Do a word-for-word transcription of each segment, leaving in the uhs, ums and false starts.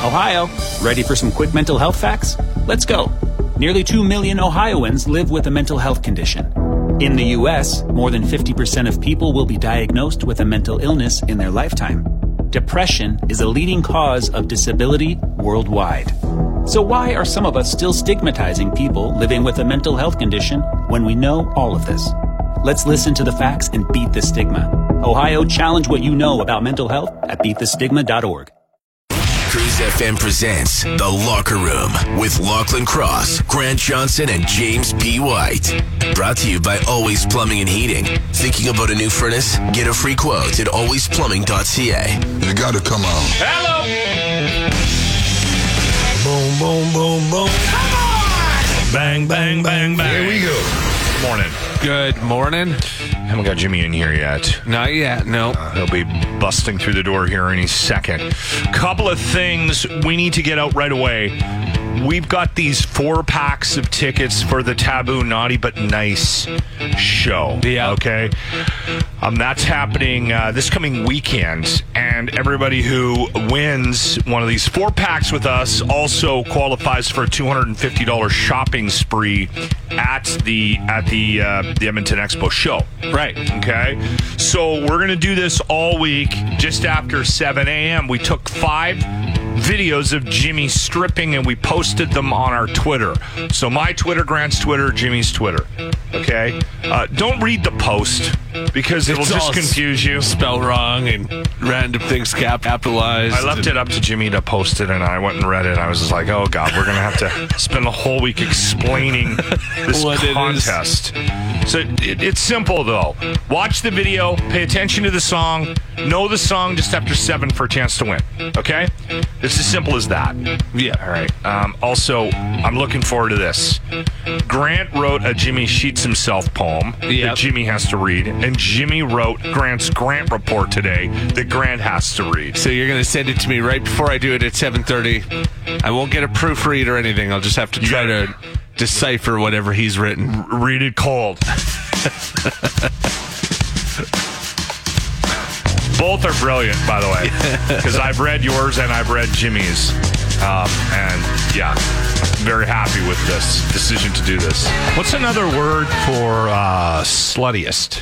Ohio, ready for some quick mental health facts? Let's go. Nearly two million Ohioans live with a mental health condition. In the U S, more than fifty percent of people will be diagnosed with a mental illness in their lifetime. Depression is a leading cause of disability worldwide. So why are some of us still stigmatizing people living with a mental health condition when we know all of this? Let's listen to the facts and beat the stigma. Ohio, challenge what you know about mental health at beat the stigma dot org. Cruise F M presents The Locker Room with Lachlan Cross, Grant Johnson, and James P. White. Brought to you by Always Plumbing and Heating. Thinking about a new furnace? Get a free quote at always plumbing dot c a. You gotta come on. Hello! Boom, boom, boom, boom. Come on! Bang, bang, bang, bang. Here we go. Morning. Good morning. Haven't got Jimmy in here yet. Not yet, no. Uh, he'll be busting through the door here any second. Couple of things we need to get out right away. We've got these four packs of tickets for the Taboo Naughty But Nice show. Yeah. Okay. Um, that's happening uh, this coming weekend, and everybody who wins one of these four packs with us also qualifies for a two hundred fifty dollars shopping spree at the at the uh, the Edmonton Expo show. Right. Okay. So we're gonna do this all week. Just after seven a.m., we took five videos of Jimmy stripping and we posted them on our Twitter. So my Twitter, Grant's Twitter, Jimmy's Twitter. Okay? Uh, don't read the post because it'll It's just all confuse you. Spell wrong and random things cap- capitalized. I left it up to Jimmy to post it, and I went and read it. I was just like, oh, God, we're going to have to spend the whole week explaining this What it contest. So it, it's simple, though. Watch the video, pay attention to the song, know the song just after seven for a chance to win. Okay? It's as simple as that. Yeah. All right. Um, also, I'm looking forward to this. Grant wrote a Jimmy Sheets Himself poem Yep. that Jimmy has to read, and Jimmy wrote Grant's Grant report today that Grant has to read. So you're going to send it to me right before I do it at seven thirty. I won't get a proofread or anything. I'll just have to try gotta- to decipher whatever he's written. R- read it cold. Both are brilliant, by the way, because I've read yours and I've read Jimmy's. Um, and, yeah, very happy with this decision to do this. What's another word for uh, sluttiest?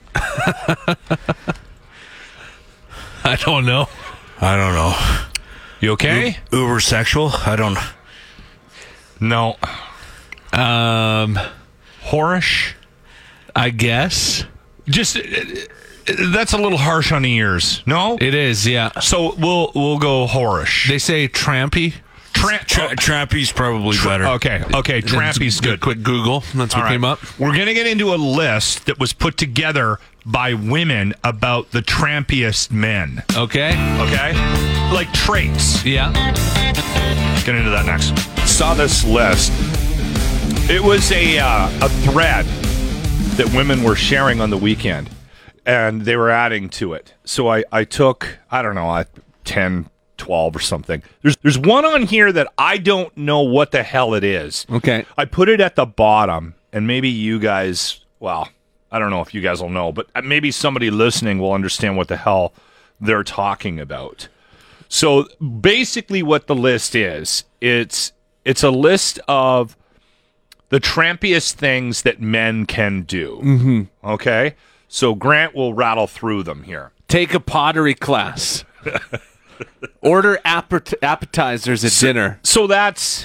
I don't know. I don't know. You okay? U- Uber sexual? I don't. No. Um, Whorish? I guess. Just, uh, that's a little harsh on the ears. No? It is, yeah. So we'll we'll go whorish. They say trampy. Tra- Tra- Trampy's probably better. Okay, okay, trampy's good. Quick Google. That's what All right. came up. We're going to get into a list that was put together by women about the trampiest men. Okay. Okay? Like traits. Yeah. Get into that next. Saw this list. It was a uh, a thread that women were sharing on the weekend, and they were adding to it. So I, I took, I don't know, I, ten, twelve or something. There's there's one on here that I don't know what the hell it is. Okay. I put it at the bottom, and maybe you guys, well, I don't know if you guys will know, but maybe somebody listening will understand what the hell they're talking about. So basically what the list is, it's it's a list of the trampiest things that men can do. Mm-hmm. Okay? So Grant will rattle through them here. Take a pottery class. Order appet- appetizers at dinner. So that's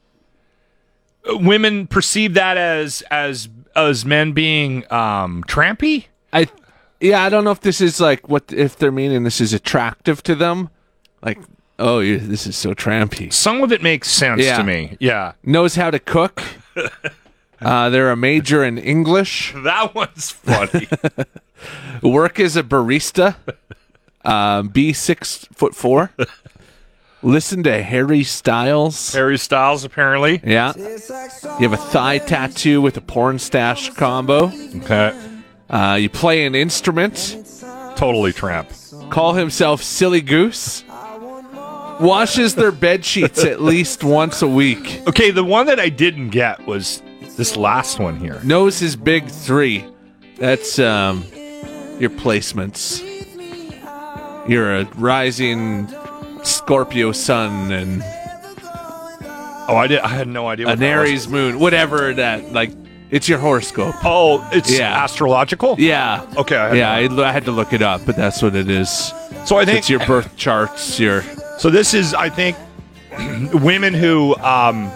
women perceive that as as as men being um, trampy. I, yeah, I don't know if this is like what if they're meaning this is attractive to them. Like, oh, you this is so trampy. Some of it makes sense Yeah. to me. Yeah, Knows how to cook. Uh, they're a major in English. that one's funny. Work as a barista. Um, be six foot four. Listen to Harry Styles. Harry Styles, apparently. Yeah. You have a thigh tattoo with a porn stash combo. Okay, Uh, you play an instrument. totally tramp. Call himself Silly Goose. Washes their bed sheets at least once a week. Okay, the one that I didn't get was this last one here. Knows his big three. That's um, your placements. You're a rising Scorpio sun and Oh, I did. I had no idea. What an that was. Aries moon, whatever that, like, it's your horoscope. Oh, it's Yeah. astrological. Yeah. Okay. I had Yeah, no- I, I had to look it up, but that's what it is. So I think It's your birth charts, your... So this is, I think, women who um,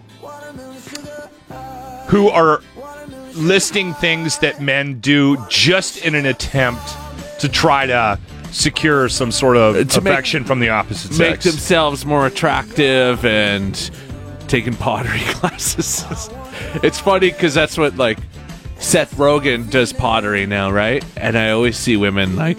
who are listing things that men do just in an attempt to try to secure some sort of To make- affection from the opposite make sex. themselves more attractive and taking pottery classes. It's funny because that's what, like, Seth Rogen does pottery now, right? And I always see women, like,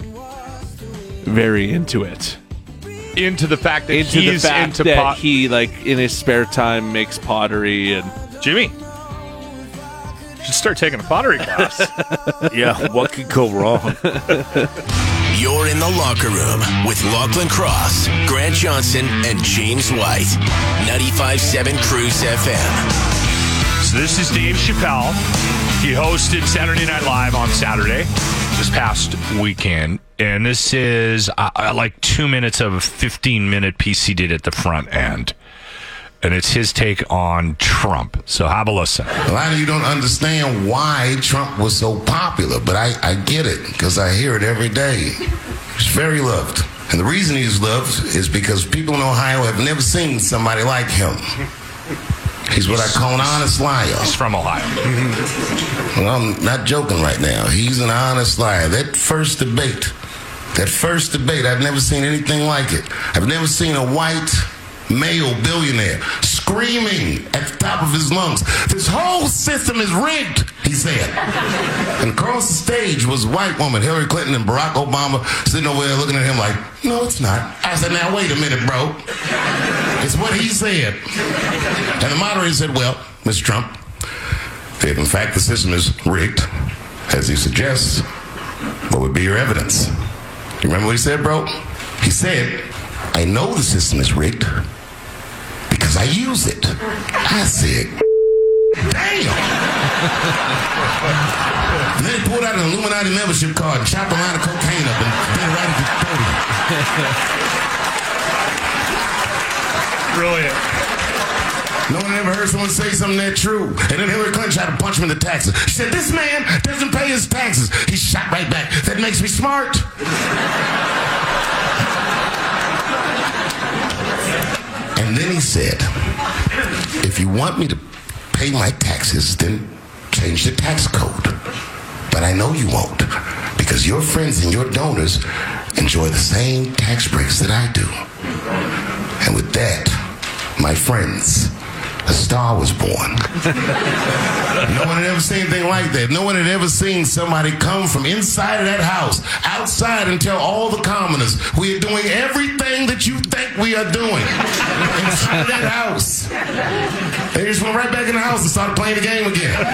very into it. into the fact that Into he's the fact into that pot. he, like, in his spare time makes pottery and... Jimmy, you should start taking a pottery class. Yeah, what could go wrong? You're in the locker room with Lachlan Cross, Grant Johnson, and James White. ninety-five point seven Cruise F M. So this is Dave Chappelle. He hosted Saturday Night Live on Saturday this past weekend. And this is uh, like two minutes of a fifteen-minute piece he did at the front end. And it's his take on Trump. So have a listen. A lot of you don't understand why Trump was so popular, but I, I get it because I hear it every day. He's very loved. And the reason he's loved is because people in Ohio have never seen somebody like him. He's what I call an honest liar. He's from Ohio. Well, I'm not joking right now. He's an honest liar. That first debate, that first debate, I've never seen anything like it. I've never seen a white male billionaire screaming at the top of his lungs, "This whole system is rigged," he said. And across the stage was a white woman, Hillary Clinton and Barack Obama, sitting over there looking at him like, "No, it's not." I said, "Now, wait a minute, bro. It's what he said." And the moderator said, "Well, Mister Trump, if in fact the system is rigged, as he suggests, what would be your evidence?" You remember what he said, bro? He said, "I know the system is rigged because I use it." I said, "Damn." And then he pulled out an Illuminati membership card and chopped a line of cocaine up and did it right at the podium. Brilliant. No one ever heard someone say something that true. And then Hillary Clinton tried to punch him in the taxes. She said, "This man doesn't pay his taxes." He shot right back. "That makes me smart." And then he said, "If you want me to pay my taxes, then change the tax code. But I know you won't, because your friends and your donors enjoy the same tax breaks that I do." And with that, my friends, a star was born. No one had ever seen anything like that. No one had ever seen somebody come from inside of that house, outside, and tell all the commoners, "We are doing everything that you think we are doing." Inside that house. They just went right back in the house and started playing the game again.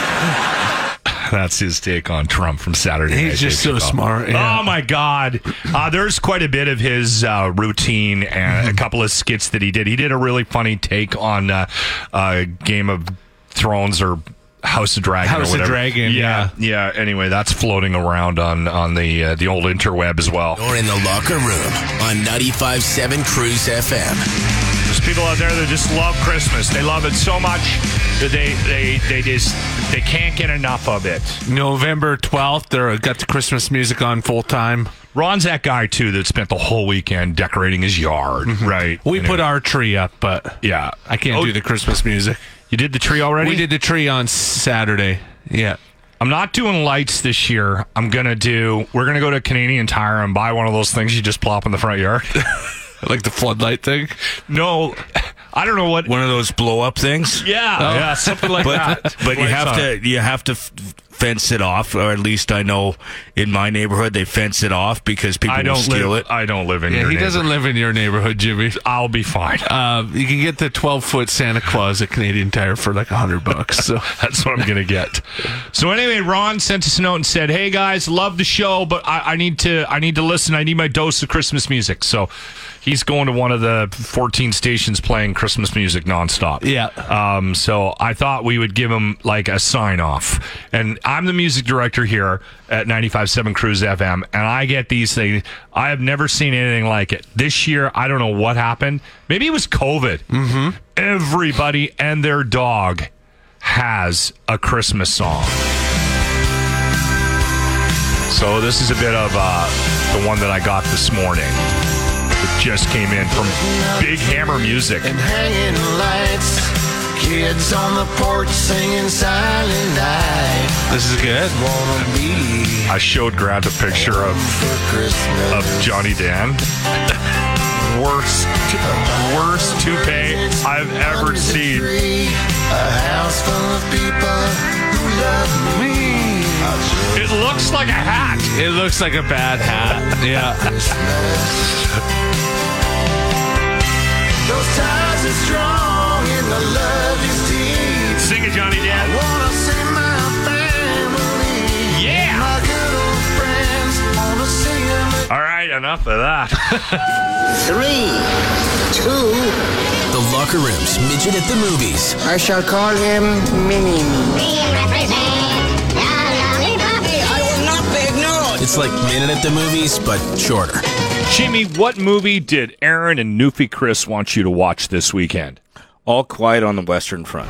That's his take on Trump from Saturday Night. He's just Dave so Chappelle. smart, yeah. Oh, my God. Uh, there's quite a bit of his uh, routine and a couple of skits that he did. He did a really funny take on uh, uh, Game of Thrones or House of Dragon House or of whatever. Dragon, yeah. Yeah, anyway, that's floating around on, on the uh, the old interweb as well. You're in the locker room on ninety-five point seven Cruise F M. There's people out there that just love Christmas. They love it so much that they, they, they just they can't get enough of it. November twelfth, they got the Christmas music on full time. Ron's that guy, too, that spent the whole weekend decorating his yard, right? We And put it- our tree up, but Yeah. I can't Oh, do the Christmas music. You did the tree already? We did the tree on Saturday. Yeah. I'm not doing lights this year. I'm going to do, we're going to go to Canadian Tire and buy one of those things you just plop in the front yard. Like the floodlight thing? No, I don't know what. One of those blow up things. Yeah, yeah, something like But that. but you Lights have on. to you have to f- fence it off, or at least I know in my neighborhood they fence it off because people I will don't steal live. it. I don't live in Yeah, your he doesn't neighborhood. live in your neighborhood, Jimmy. I'll be fine. Uh, you can get the twelve-foot Santa Claus at Canadian Tire for like a hundred bucks. So That's what I'm going to get. So anyway, Ron sent us a note and said, "Hey guys, love the show, but I, I need to I need to listen. I need my dose of Christmas music." So he's going to one of the fourteen stations playing Christmas music nonstop. Yeah. Um. So I thought we would give him like a sign off, and I'm the music director here at ninety-five point seven Cruise F M, and I get these things. I have never seen anything like it. This year, I don't know what happened. Maybe it was COVID. Mm-hmm. Everybody and their dog has a Christmas song. So this is a bit of uh, the one that I got this morning. It just came in from Big Hammer Music. And hanging lights, kids on the porch singing Silent Night. This is good. Wanna be I showed Grant a picture of for Christmas. of Johnny Dan. Worst, worst toupee I've ever seen. A house full of people who love me. It looks like a hat. It looks like a bad hat. Yeah. Those ties are strong and the love is deep. Sing it, Johnny I Dan. wanna see my family. Yeah. My good old friends. Wanna see them. All right, enough of that. Three, two, The Locker Room's Midget at the Movies. I shall call him Mini Me. I will not be ignored. It's like Minute at the Movies, but shorter. Jimmy, what movie did Aaron and Newfie Chris want you to watch this weekend? All Quiet on the Western Front.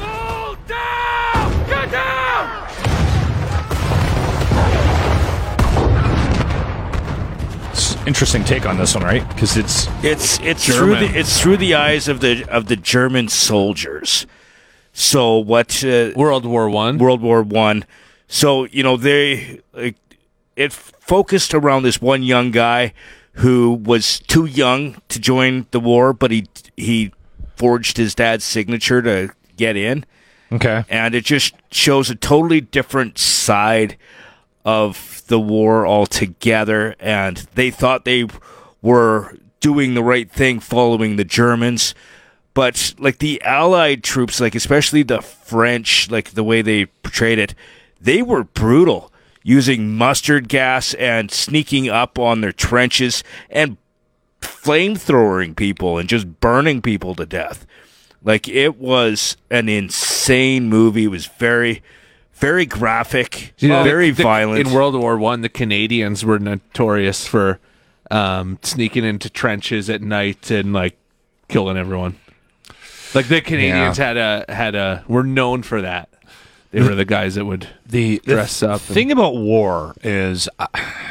Interesting take on this one, right? Because it's It's it's through German. the it's through the eyes of the of the German soldiers. So what? Uh, World War One. World War One. So you know they like, it focused around this one young guy who was too young to join the war, but he he forged his dad's signature to get in, okay. and it just shows a totally different side of the war altogether. And they thought they were doing the right thing following the Germans, but like the Allied troops, like especially the French, like the way they portrayed it, they were brutal, using mustard gas and sneaking up on their trenches and flamethrowing people and just burning people to death. Like, it was an insane movie. It was very, very graphic, You know, very the- the- violent. In World War One, the Canadians were notorious for um, sneaking into trenches at night and like killing everyone. Like the Canadians Yeah. had a had a were known for that. They were the guys that would The, the dress up. and- thing about war is uh,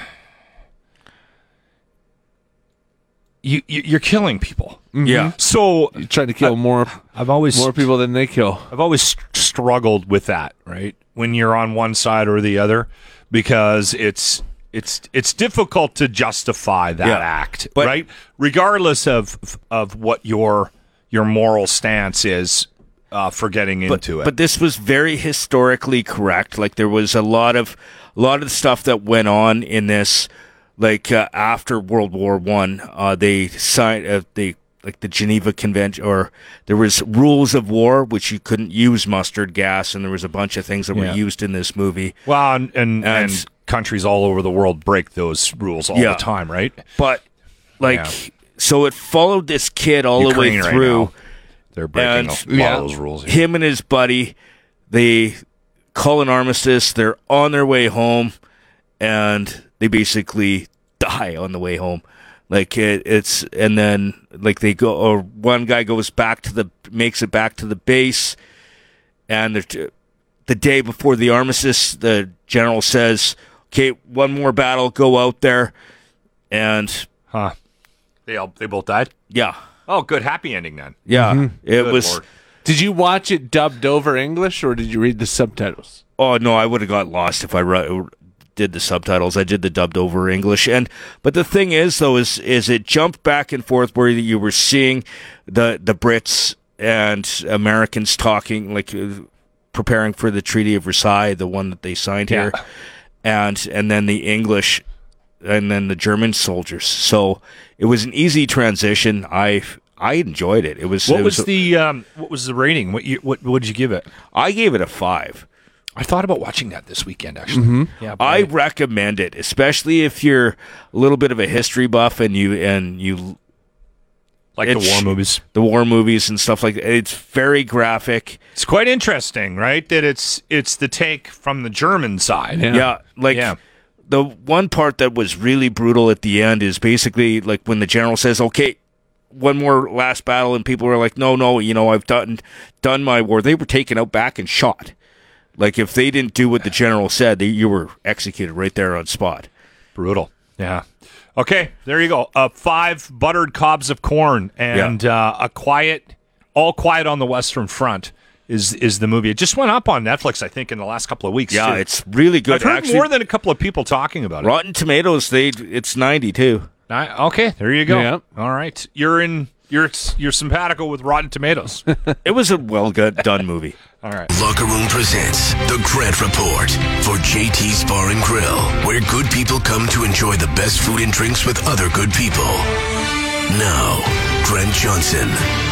you, you you're killing people. Yeah. So You're trying to kill more I've always more people than they kill. I've always st- struggled with that, right? When you're on one side or the other, because it's it's it's difficult to justify that Yeah. act, But- right? Regardless of of what your your moral stance is uh, for getting into it. But this was very historically correct. Like, there was a lot of a lot of the stuff that went on in this, like uh, after World War One. Uh, they signed uh, they like the Geneva Convention, or there was rules of war which you couldn't use mustard gas, and there was a bunch of things that Yeah. were used in this movie. well, and and, And- and countries all over the world break those rules all Yeah. the time, right? But like, Yeah. so it followed this kid all the way Ukraine right through. now, they're breaking And- a lot Yeah. of those rules. Him and his buddy, they call an armistice. They're on their way home, and they basically die on the way home. Like it, it's, and then like they go, or one guy goes back to the, makes it back to the base, and they're, the day before the armistice, the general says, "Okay, one more battle, go out there," and Huh? They all they both died. yeah, Oh, good, happy ending then. yeah, it Good was. Lord. Did you watch it dubbed over English or did you read the subtitles? Oh no, I would have got lost if I ru- did the subtitles. I did the dubbed over English, and but the thing is, though, is is it jumped back and forth where you were seeing the the Brits and Americans talking, like uh, preparing for the Treaty of Versailles, the one that they signed here, and and then the English, and then the German soldiers. So it was an easy transition. I I enjoyed it. It was. What it was, the um, what was the rating? What you, what what did you give it? I gave it a five. I thought about watching that this weekend, actually. Yeah, I boy. recommend it, especially if you're a little bit of a history buff and you and you Like the It's- war movies. the war movies and stuff like that. It's very graphic. It's quite interesting, right? That it's it's the take from the German side. Yeah. Yeah, like Yeah. the one part that was really brutal at the end is basically like when the general says, "Okay, one more last battle," and people were like, "No, no, you know, I've done done my war." They were taken out back and shot. Like if they didn't do what the general said, they, you were executed right there on spot. Brutal. Yeah. Okay, there you go. Uh, five buttered cobs of corn and uh, a quiet, all quiet on the Western Front is is the movie. It just went up on Netflix, I think, in the last couple of weeks. Yeah, too. it's really good. I've heard Actually, more than a couple of people talking about it. Rotten Tomatoes, they it's ninety too. I, okay, there you go. Yeah. All right, you're in. You're you're simpatico with Rotten Tomatoes. It was a well good done movie. All right. Locker Room presents The Grant Report for J T's Bar and Grill, where good people come to enjoy the best food and drinks with other good people. Now, Grant Johnson.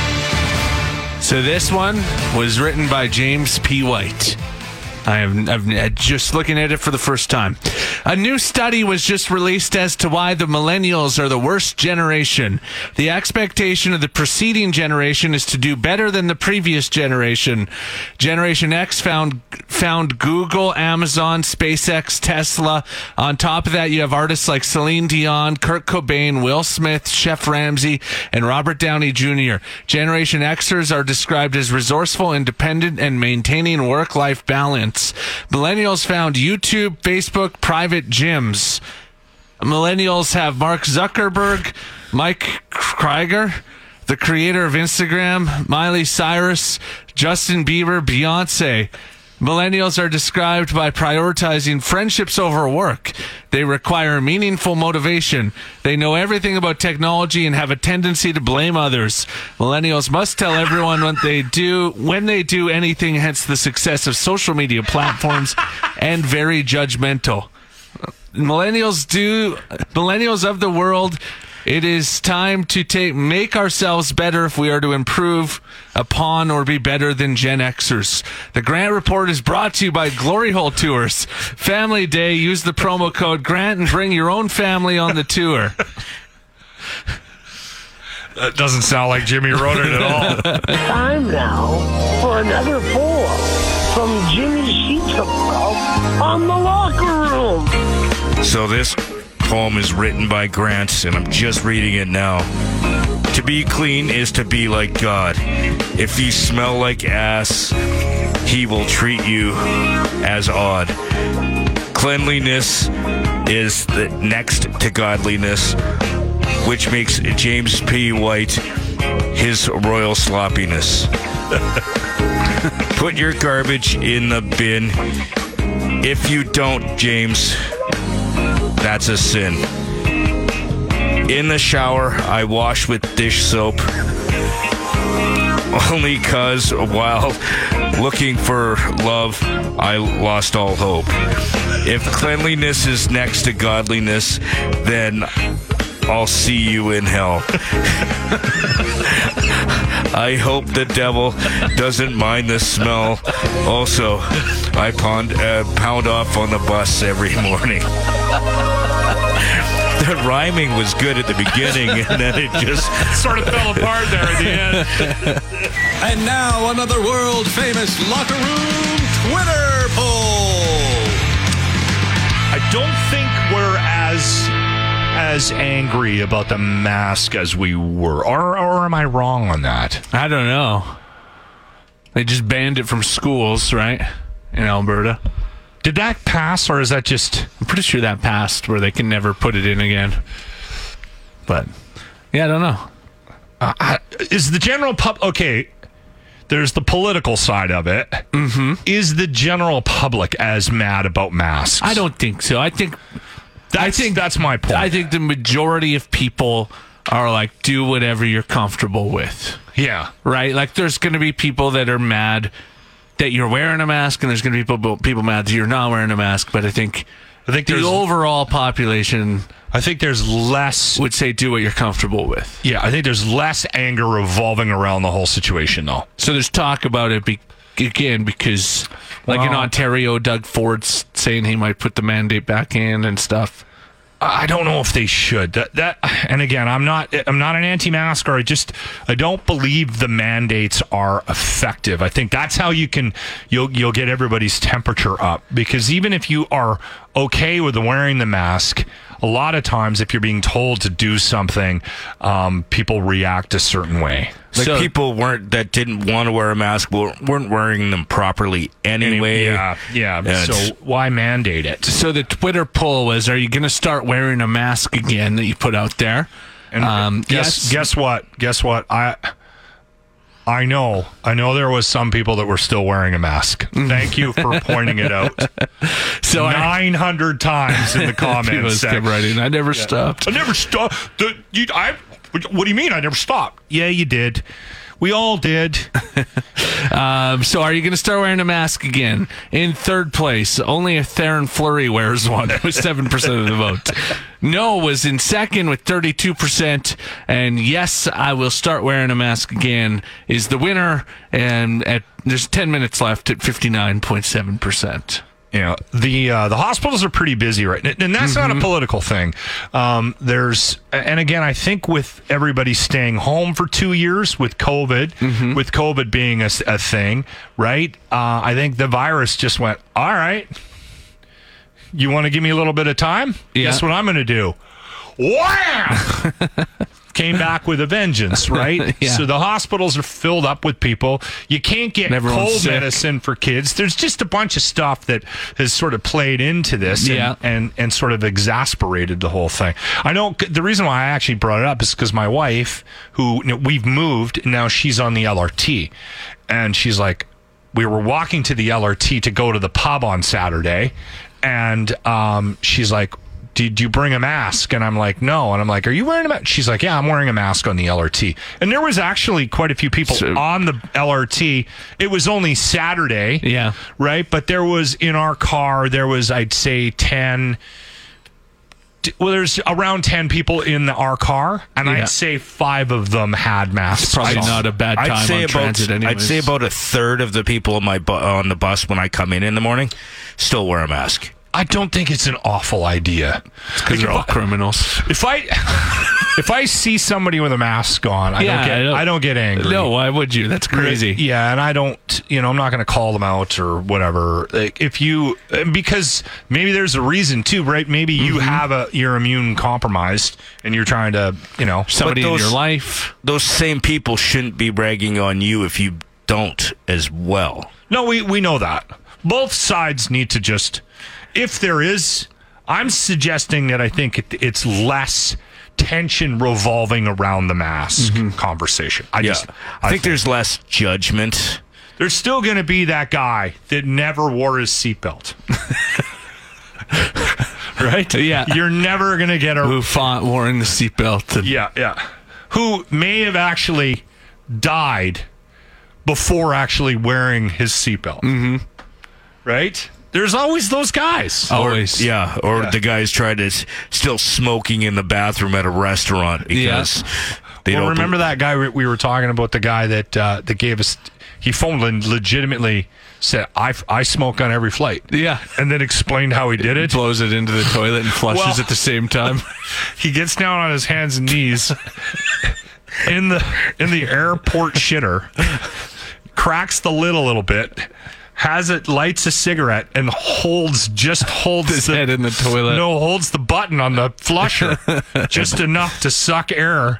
So this one was written by James P. White. I am I'm just looking at it for the first time. A new study was just released as to why the millennials are the worst generation. The expectation of the preceding generation is to do better than the previous generation. Generation X found found Google, Amazon, SpaceX, Tesla. On top of that, you have artists like Celine Dion, Kurt Cobain, Will Smith, Chef Ramsay, and Robert Downey Junior Generation Xers are described as resourceful, independent, and maintaining work-life balance. Millennials found YouTube, Facebook, private gyms. Millennials have Mark Zuckerberg, Mike Krieger, the creator of Instagram, Miley Cyrus, Justin Bieber, Beyonce. Millennials are described by prioritizing friendships over work. They require meaningful motivation. They know everything about technology and have a tendency to blame others. Millennials must tell everyone what they do when they do anything, hence the success of social media platforms, and very judgmental. Millennials do millennials of the world, it is time to take make ourselves better if we are to improve upon or be better than Gen Xers. The Grant Report is brought to you by Glory Hole Tours. Family Day, use the promo code Grant and bring your own family on the tour. That doesn't sound like Jimmy wrote it at all. Time now for another pour from Jimmy Sheets of on the Locker Room. So this poem is written by Grant, and I'm just reading it now. To be clean is to be like God. If you smell like ass, he will treat you as odd. Cleanliness is the next to godliness, which makes James P. White his royal sloppiness. Put your garbage in the bin. If you don't, James, that's a sin. In the shower, I wash with dish soap. Only cause while looking for love, I lost all hope. If cleanliness is next to godliness, then I'll see you in hell. I hope the devil doesn't mind the smell. Also, I pound, uh, pound off on the bus every morning. The rhyming was good at the beginning, and then it just Sort of fell apart there at the end. And now another world-famous Locker Room Twitter poll. I don't think we're as as angry about the mask as we were, or or am I wrong on that? I don't know. They just banned it from schools, right? In Alberta. Did that pass, or is that just... I'm pretty sure that passed where they can never put it in again. But, yeah, I don't know. Uh, I, is the general pub... Okay, there's the political side of it. Mm-hmm. Is the general public as mad about masks? I don't think so. I think... That's, I think that's my point. I think the majority of people are like, do whatever you're comfortable with. Yeah. Right? Like, there's going to be people that are mad that you're wearing a mask, and there's going to be people, people mad that you're not wearing a mask. But I think, I think the there's, overall population... I think there's less... would say do what you're comfortable with. Yeah, I think there's less anger revolving around the whole situation, though. So there's talk about it, be, again, because, like well, in Ontario, Doug Ford's saying he might put the mandate back in and stuff. I don't know if they should. That, that and again, I'm not I'm not an anti-masker. I just I don't believe the mandates are effective. I think that's how you can you'll you'll get everybody's temperature up, because even if you are okay with wearing the mask, a lot of times if you're being told to do something, um, people react a certain way. Like So- people weren't that didn't want to wear a mask weren't weren't wearing them properly anyway. Yeah, yeah. And- So why mandate it? So the Twitter poll was, are you going to start wearing a mask again, that you put out there? And Um, guess yes. guess what? Guess what? I I know. I know there was some people that were still wearing a mask. Thank you for pointing it out. So I, Nine hundred times in the people comments. just kept writing, I never stopped. I never stopped. The, you, I, what do you mean I never stopped? Yeah, you did. We all did. Um, so are you going to start wearing a mask again? In third place, only a Theron Fleury wears one with seven percent of the vote. No was in second with thirty-two percent. And yes, I will start wearing a mask again is the winner. And at there's ten minutes left at fifty-nine point seven percent. You know, the uh, the hospitals are pretty busy right now, and that's not a political thing. Um, there's, and again, I think with everybody staying home for two years with COVID, with COVID being a, a thing, right? Uh, I think the virus just went, all right, you want to give me a little bit of time? Yeah. Guess what I'm going to do? Wham! Came back with a vengeance, right? Yeah. So the hospitals are filled up with people. You can't get And everyone's cold sick. medicine for kids. There's just a bunch of stuff that has sort of played into this and, Yeah. and, and sort of exasperated the whole thing. I know the reason why I actually brought it up is because my wife, who you know, we've moved, and now she's on the L R T. And she's like, we were walking to the L R T to go to the pub on Saturday. And um, she's like, did you bring a mask? And I'm like, no. And I'm like, are you wearing a mask? She's like, yeah, I'm wearing a mask on the L R T. And there was actually quite a few people So- on the L R T. It was only Saturday. Yeah. Right? But there was, in our car, there was, I'd say, ten... Well, there's around ten people in the, our car, and Yeah. I'd say five of them had masks. Probably on. not a bad time I'd say on about transit anyways. I'd say about a third of the people on my bu- on the bus when I come in in the morning still wear a mask. I don't think it's an awful idea. because they're all criminals. If I if I see somebody with a mask on, I Yeah, don't get I don't- I don't get angry. No, why would you? That's crazy. Yeah, and I don't, you know, I'm not going to call them out or whatever. Like, if you, because maybe there's a reason too, right? Maybe you have a, you're immune compromised and you're trying to, you know, Somebody But in those- your life. Those same people shouldn't be bragging on you if you don't as well. no, we, we know that. Both sides need to just, if there is, I'm suggesting that I think it, it's less tension revolving around the mask conversation. I Yeah, just, I think there's less judgment. there's still going to be that guy that never wore his seatbelt. Right? Yeah. You're never going to get a. Who fought wearing the seatbelt. and- Yeah, yeah. Who may have actually died before actually wearing his seatbelt. Mm-hmm. Right? There's always those guys. Always. Yeah, or Yeah. the guys try to s- still smoking in the bathroom at a restaurant because they well, don't remember that guy we- we were talking about, the guy that uh, that gave us, he phoned and legitimately said, I, I smoke on every flight. Yeah. And then explained how he did it. Blows it into the toilet and flushes Well- at the same time. He gets down on his hands and knees in the in the airport shitter, cracks the lid a little bit, has it, lights a cigarette, and holds just holds His the, head in the toilet. No, holds the button on the flusher just enough to suck air.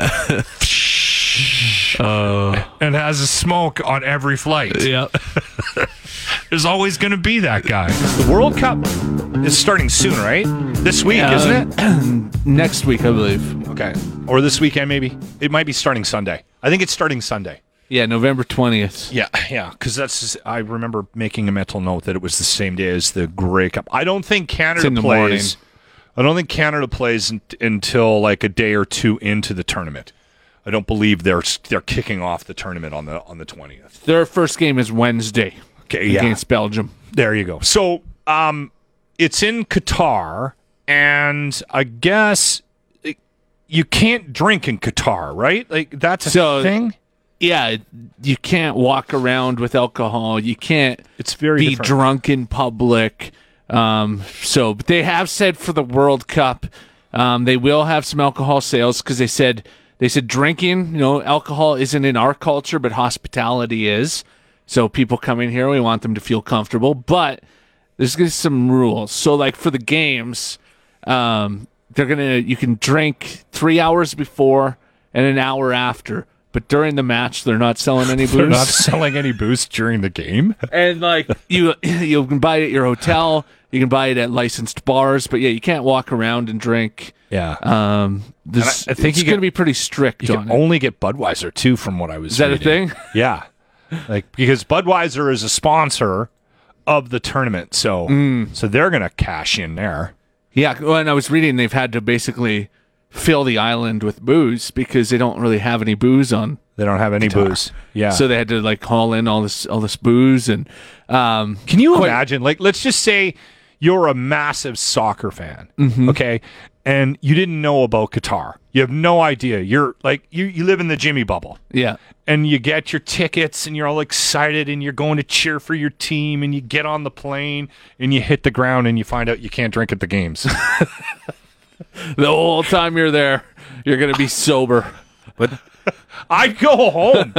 And has a smoke on every flight. Yeah. There's always going to be that guy. The World Cup is starting soon, right? This week, Uh, isn't it? Next week, I believe. Okay. Or this weekend, maybe. It might be starting Sunday. I think it's starting Sunday. Yeah, November twentieth. Yeah, yeah. Because that's. I remember making a mental note that it was the same day as the Grey Cup. I don't think Canada in the plays. morning. I don't think Canada plays un- until like a day or two into the tournament. I don't believe they're they're kicking off the tournament on the on the twentieth. Their first game is Wednesday Okay, yeah. against Belgium. There you go. So, um, it's in Qatar, and I guess it, you can't drink in Qatar, right? Like that's a So- thing. Yeah, you can't walk around with alcohol. You can't It's very be different. drunk in public. Um, so, but they have said for the World Cup, Um, they will have some alcohol sales because they said they said drinking, you know, alcohol isn't in our culture, but hospitality is. So people come in here, we want them to feel comfortable, but there's gonna be some rules. So like for the games, um, they're gonna you can drink three hours before and an hour after. But during the match, they're not selling any booze. They're not selling any booze during the game. And like you, you can buy it at your hotel. You can buy it at licensed bars. But yeah, you can't walk around and drink. Yeah. Um, this, I, I think it's going to be pretty strict you on can it. only get Budweiser too, from what I was. Is that reading. a thing? Yeah. Like because Budweiser is a sponsor of the tournament, so Mm. so they're going to cash in there. Yeah. When I was reading, they've had to basically fill the island with booze because they don't really have any booze on. They don't have any guitar. booze. Yeah. So they had to like haul in all this all this booze and um can you quite- imagine? Like, let's just say you're a massive soccer fan, Mhm. okay, and you didn't know about Qatar. You have no idea. You're like you you live in the Jimmy bubble. Yeah. And you get your tickets and you're all excited and you're going to cheer for your team and you get on the plane and you hit the ground and you find out you can't drink at the games. The whole time you're there, you're going to be sober. But I'd go home.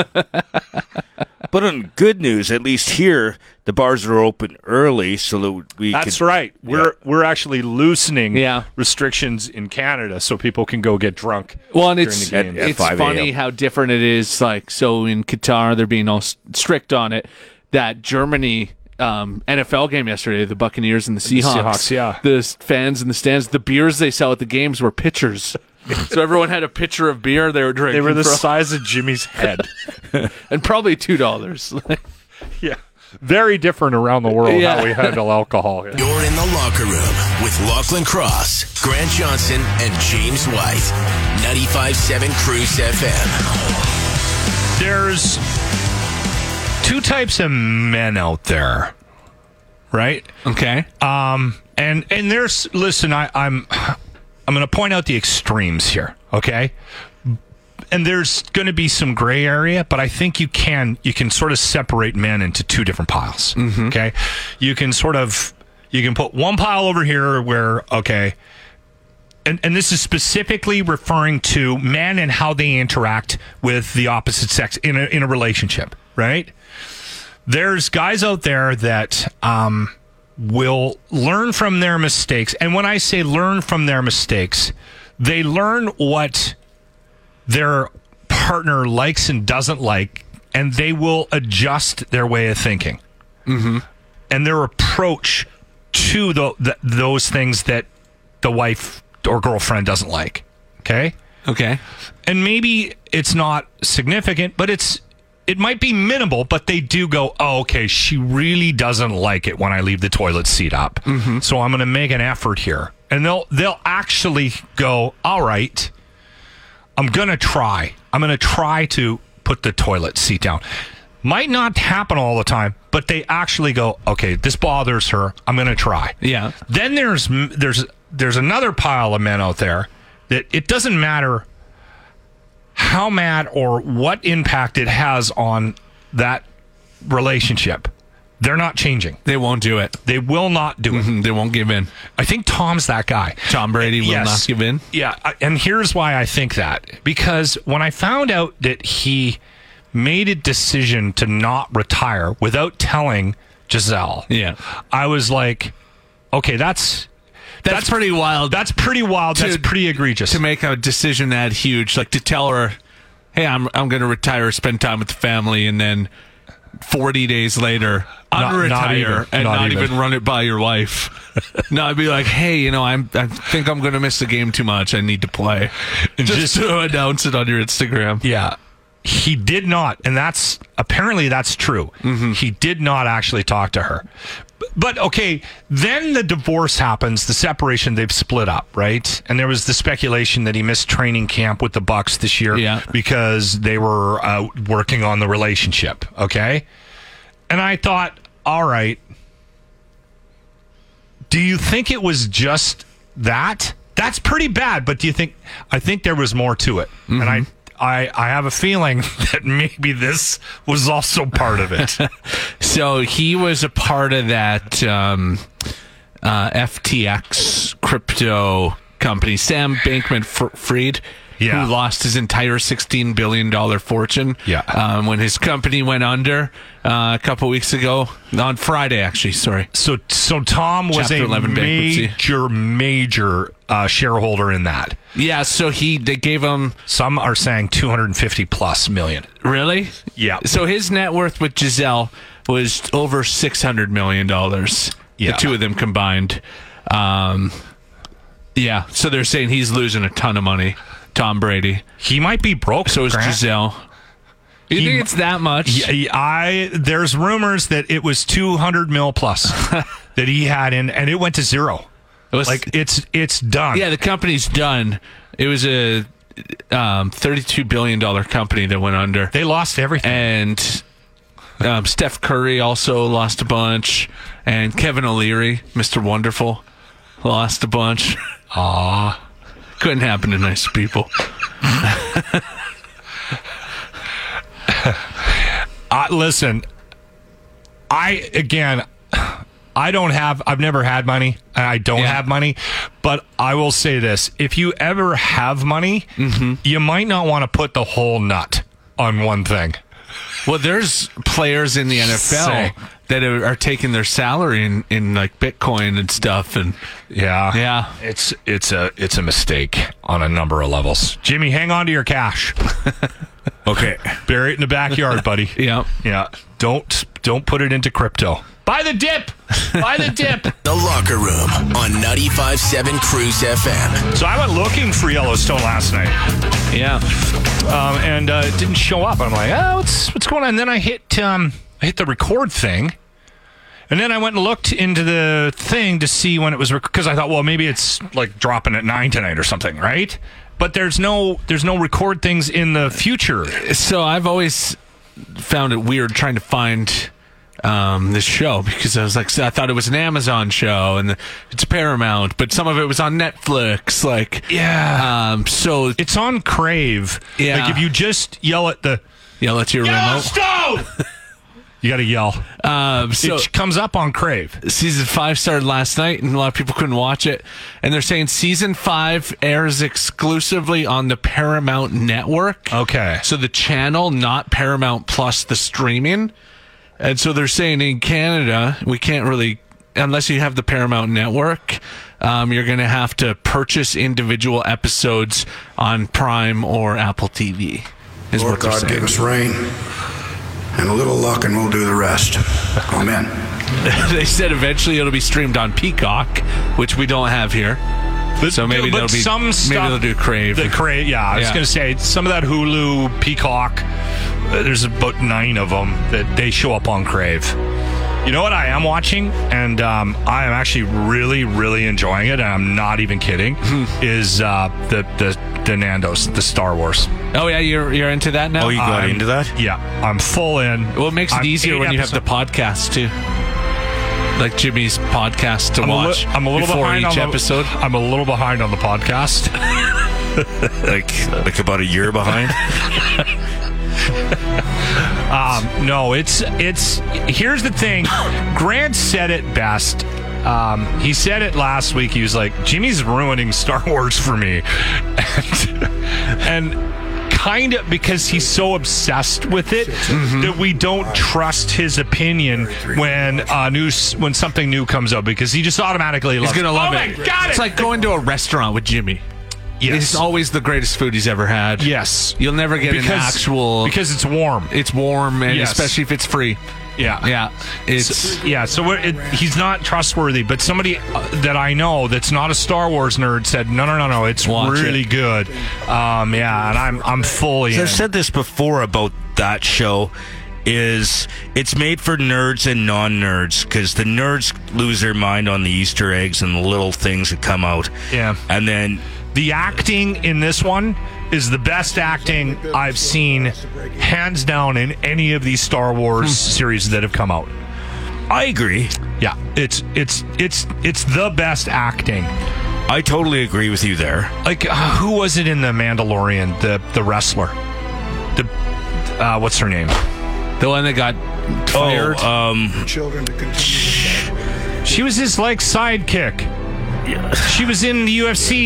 But on good news, at least here, the bars are open early, so that we. That's could, right. We're yeah. we're actually loosening Yeah. restrictions in Canada so people can go get drunk. Well, and during it's the game. At it's five funny a.m. how different it is. Like, so in Qatar, they're being all s- strict on it. That Germany um, N F L game yesterday, the Buccaneers and the Seahawks, Seahawks, yeah. the s- fans in the stands, the beers they sell at the games were pitchers. So everyone had a pitcher of beer they were drinking. They were the from, size of Jimmy's head. and probably two dollars. Yeah. Very different around the world Yeah. how we handle alcohol. here. You're in the locker room with Lachlan Cross, Grant Johnson, and James White. ninety-five point seven Cruise F M. There's two types of men out there, right? Okay. Um, and and there's listen, I, I'm I'm going to point out the extremes here, okay? And there's going to be some gray area, but I think you can you can sort of separate men into two different piles, okay? You can sort of you can put one pile over here where okay, and and this is specifically referring to men and how they interact with the opposite sex in a in a relationship, right? There's guys out there that um, will learn from their mistakes. And when I say learn from their mistakes, they learn what their partner likes and doesn't like, and they will adjust their way of thinking. Mm-hmm. And their approach to the, the, those things that the wife or girlfriend doesn't like. Okay? Okay. And maybe it's not significant, but it's it might be minimal, but they do go, oh, okay, she really doesn't like it when I leave the toilet seat up. Mm-hmm. So I'm going to make an effort here. And they'll they'll actually go, all right, I'm going to try. I'm going to try to put the toilet seat down. Might not happen all the time, but they actually go, okay, this bothers her. I'm going to try. Yeah. Then there's there's there's another pile of men out there that it doesn't matter how mad or what impact it has on that relationship. They're not changing. They won't do it. They will not do it. Mm-hmm. They won't give in. I think Tom's that guy. Tom Brady will Yes. not give in. Yeah, I- and here's why I think that. Because when I found out that he made a decision to not retire without telling Giselle, Yeah. I was like, okay, that's That's, That's- pretty wild. that's pretty wild. To- that's pretty egregious. to make a decision that huge, like to tell her, "Hey, I'm I'm going to retire, spend time with the family," and then forty days later, Not- unretire not even. and Not not, even. even. run it by your wife. No, I'd be like, "Hey, you know, I'm I think I'm going to miss the game too much. I need to play." And Just, just- to announce it on your Instagram. Yeah. He did not, and that's apparently that's true. He did not actually talk to her. B- But okay, then the divorce happens, the separation, they've split up, right? And there was the speculation that he missed training camp with the Bucks this year Yeah. because they were uh, working on the relationship, okay? And I thought, all right, do you think it was just that? That's pretty bad, but do you think I think there was more to it? And I I, I have a feeling that maybe this was also part of it. So he was a part of that um, uh, F T X crypto company, Sam Bankman-Fried, Yeah. who lost his entire sixteen billion dollars fortune Yeah. um, when his company went under uh, a couple weeks ago. On Friday, actually, sorry. So, so Tom was Chapter a eleven bankruptcy. major, major uh, shareholder in that. Yeah, so he they gave him... Some are saying two hundred fifty plus million. Really? Yeah. So his net worth with Giselle was over six hundred million dollars. Yeah. The two of them combined. Um, yeah, so they're saying he's losing a ton of money, Tom Brady. He might be broke. So is Grant. Giselle. You He think m- it's that much? Yeah, I there's rumors that it was two hundred mil plus that he had in, and it went to zero. It was, Like it's it's done. yeah, the company's done. It was a um, thirty-two billion dollars company that went under. They lost everything. And um, Steph Curry also lost a bunch. And Kevin O'Leary, Mister Wonderful, lost a bunch. Aw. Couldn't happen to nice people. Uh, listen, I again, I don't have. I've never had money, and I don't Yeah. have money. But I will say this: if you ever have money, Mm-hmm. you might not want to put the whole nut on one thing. Well, there's players in the N F L Say. that are, are taking their salary in, in like Bitcoin and stuff. And Yeah, yeah, It's it's a it's a mistake on a number of levels. Jimmy, hang on to your cash. Okay. Bury it in the backyard, buddy. yeah. Yeah. Don't don't put it into crypto. Buy the dip. Buy the dip. The Locker Room on ninety-five point seven Cruise F M. So I went looking for Yellowstone last night, Yeah. um, and uh, it didn't show up. I'm like, oh, what's what's going on? And then I hit um, I hit the record thing, and then I went and looked into the thing to see when it was because I thought, well, maybe it's like dropping at nine tonight or something, right? But there's no there's no record things in the future. So I've always found it weird trying to find um, this show because I was like, I thought it was an Amazon show and it's Paramount, but some of it was on Netflix. Like, Yeah. Um, so It's on Crave. Yeah. Like if you just yell at the yeah, that's your remote. Yellowstone, you got to yell. Um, so it comes up on Crave. season five started last night, and a lot of people couldn't watch it. And they're saying season five airs exclusively on the Paramount Network. Okay. So the channel, not Paramount Plus, the streaming. And so they're saying in Canada, we can't really, unless you have the Paramount Network, um, you're going to have to purchase individual episodes on Prime or Apple T V. Is Lord what they're God, saying. give us rain and a little luck, and we'll do the rest. Amen. They said eventually it'll be streamed on Peacock, which we don't have here. So maybe but they'll be some maybe stuff, they'll do Crave. The Crave, yeah. I was Yeah. going to say some of that Hulu, Peacock. uh, There's about nine of them that they show up on Crave. You know what I am watching, and um, I am actually really, really enjoying it. And I'm not even kidding. is uh, the the the Nando's, the Star Wars. Oh yeah, you're you're into that now. Oh, you got I'm- into that? Yeah, I'm full in. Well, it makes it I'm easier eight when you have the episodes- podcast too, like Jimmy's podcast to I'm a, li- watch I'm a little before behind each on the, episode. I'm a little behind on the podcast. Like like about a year behind. Um, no, it's it's. Here's the thing. Grant said it best. Um, he said it last week. He was like, "Jimmy's ruining Star Wars for me," and, and kind of because he's so obsessed with it Mm-hmm. that we don't trust his opinion when uh, new when something new comes out because he just automatically loves. He's gonna love oh it. My God, It's it. like going to a restaurant with Jimmy. Yes. It's always the greatest food he's ever had. Yes, You'll never get because an actual. because it's warm. It's warm, and Yes. especially if it's free. Yeah, Yeah, it's So- yeah, so we're, it, he's not trustworthy. But somebody uh, that I know that's not a Star Wars nerd said, "No, no, no, no, it's Watch really it. good." Um, yeah, and I'm I'm fully. So in. I've said this before about that show. Is it's made for nerds and non-nerds because the nerds lose their mind on the Easter eggs and the little things that come out. Yeah. And then The acting in this one is the best acting I've seen, hands down, in any of these Star Wars series that have come out. I agree. Yeah, it's it's it's it's the best acting. I totally agree with you there. Like, uh, who was it in The Mandalorian? The the wrestler. The uh, what's her name? the one that got fired. Oh, um, Children to continue. She was his like sidekick. She was in the U F C.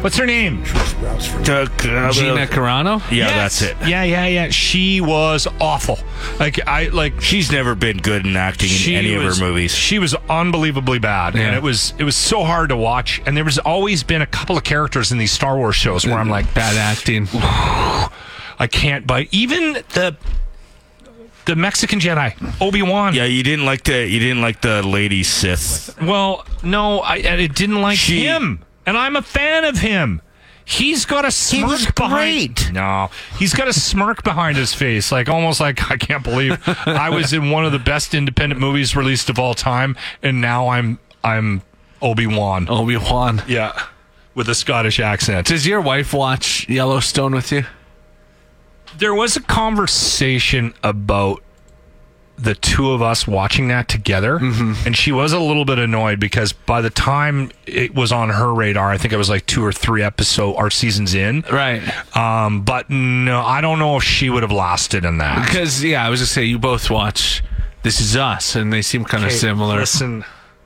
What's her name? The, uh, Gina Carano? Yeah, Yes. that's it. Yeah, yeah, yeah. She was awful. Like I like She's never been good in acting in she any was, of her movies. She was unbelievably bad, and Yeah. it was it was so hard to watch. And there was always been a couple of characters in these Star Wars shows where I'm like, Bad acting. I can't. But even the the Mexican Jedi Obi-Wan. Yeah, you didn't like the you didn't like the lady Sith. Well, no, I, I didn't like She- him, and I'm a fan of him. He's got a smirk was behind. great. No, he's got a smirk behind his face, like almost like I can't believe I was in one of the best independent movies released of all time, and now I'm I'm Obi-Wan. Obi-Wan. Yeah, with a Scottish accent. Does your wife watch Yellowstone with you? There was a conversation about the two of us watching that together, and she was a little bit annoyed because by the time it was on her radar, I think it was like two or three episode or seasons in. Right. Um, but no, I don't know if she would have lasted in that. Because, yeah, I was going to say, you both watch This Is Us, and they seem kind of Okay, similar. Listen,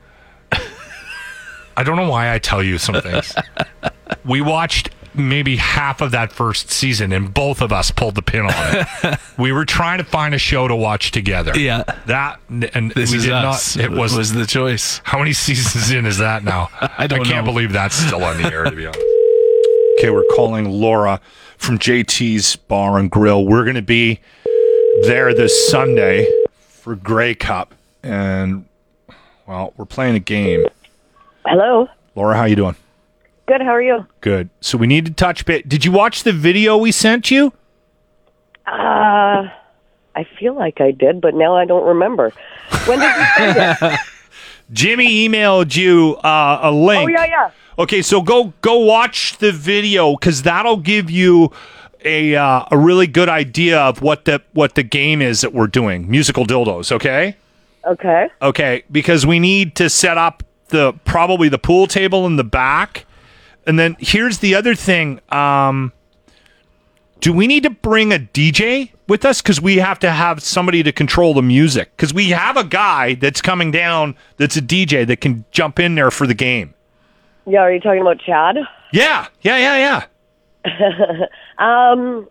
I don't know why I tell you some things. We watched maybe half of that first season, and both of us pulled the pin on it. We were trying to find a show to watch together. Yeah. That and This we Is did Us not. It was, was the choice. how many seasons in is that now? I don't I can't know. believe that's still on the air, to be honest. Okay, we're calling Laura from J T's Bar and Grill. We're going to be there this Sunday for Grey Cup, and well, we're playing a game. Hello. Laura, how you doing? Good. How are you? Good. So we need to touch base. Did you watch the video we sent you? Uh, I feel like I did, but now I don't remember. When did you send it? Jimmy emailed you uh, a link. Oh, yeah, yeah. Okay, so go go watch the video because that'll give you a uh, a really good idea of what the what the game is that we're doing. Musical dildos. Okay. Okay. Okay, because we need to set up the probably the pool table in the back. And then here's the other thing. Um, do we need to bring a D J with us? Because we have to have somebody to control the music. Because we have a guy that's coming down that's a D J that can jump in there for the game. Yeah, are you talking about Chad? Yeah, yeah, yeah, yeah. Um,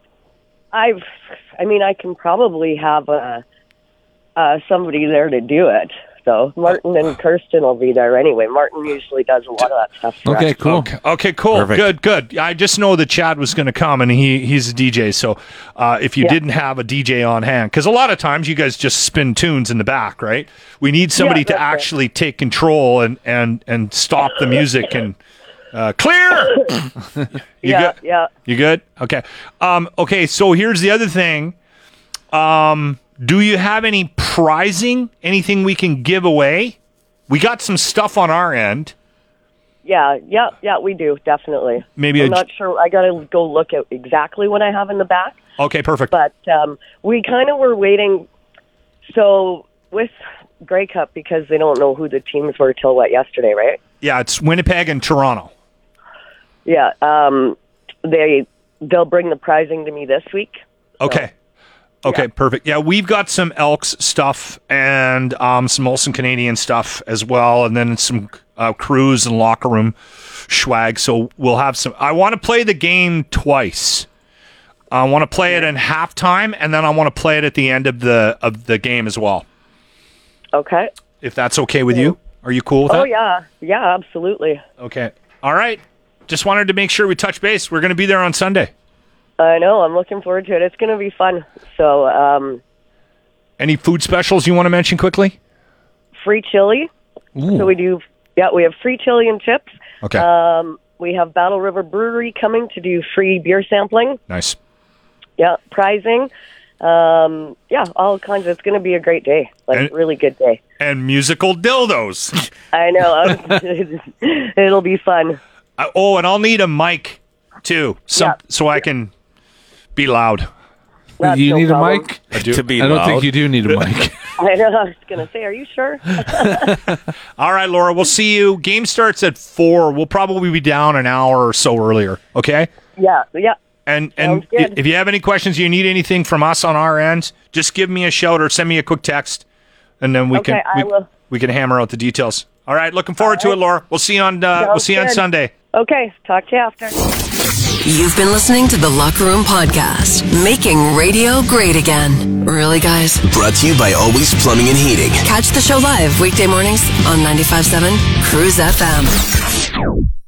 I've, I mean, I can probably have uh, uh, somebody there to do it. So Martin and Kirsten will be there anyway. Martin usually does a lot of that stuff for Okay, us. cool. Okay, okay, cool. Perfect. Good, good. I just know that Chad was going to come, and he he's a D J. So uh, if you Yeah. didn't have a D J on hand, because a lot of times you guys just spin tunes in the back, right? We need somebody Yeah, to that's right. actually take control and and and stop the music and uh, clear. You Yeah, good? yeah. You good? Okay. Um, okay. So here's the other thing. Um, do you have any prizing? Anything we can give away? We got some stuff on our end. Yeah, yeah, yeah, we do, definitely. Maybe I'm a- not sure. I got to go look at exactly what I have in the back. Okay, perfect. But um, we kind of were waiting. So with Grey Cup, because they don't know who the teams were till what, yesterday, right? Yeah, it's Winnipeg and Toronto. Yeah, um, they they'll bring the prizing to me this week. Okay. Okay, yeah. perfect. Yeah, we've got some Elks stuff and um, some Olsen Canadian stuff as well, and then some uh, cruise and locker room swag. So we'll have some. I want to play the game twice. I want to play it in halftime, and then I want to play it at the end of the of the game as well. Okay. If that's okay with you, are you cool with Oh that? yeah, yeah, absolutely. Okay. All right. Just wanted to make sure we touch base. We're going to be there on Sunday. I know. I'm looking forward to it. It's going to be fun. So, um, Any food specials you want to mention quickly? free chili. So we do. Yeah, we have free chili and chips. Okay. Um, we have Battle River Brewery coming to do free beer sampling. Nice. Yeah, prizing. Um, yeah, all kinds of. It's going to be a great day. Like, And- really good day. And musical dildos. I know. It'll be fun. Uh, oh, and I'll need a mic too, some, Yeah. so I can be loud. That's you no need problem. a mic? I do. To be I don't loud. think you do need a mic. I know. I was going to say, are you sure? All right, Laura, we'll see you. Game starts at four. We'll probably be down an hour or so earlier. Okay. yeah, yeah. And and Sounds good. if you have any questions, you need anything from us on our end, just give me a shout or send me a quick text, and then we Okay, can we, I will. we can hammer out the details. All right, looking forward to All it, right. Laura. We'll see you on uh, we'll Sounds see you on good. Sunday. Okay, talk to you after. You've been listening to the Locker Room Podcast, making radio great again. Really, guys? Brought to you by Always Plumbing and Heating. Catch the show live weekday mornings on ninety-five point seven Cruise F M.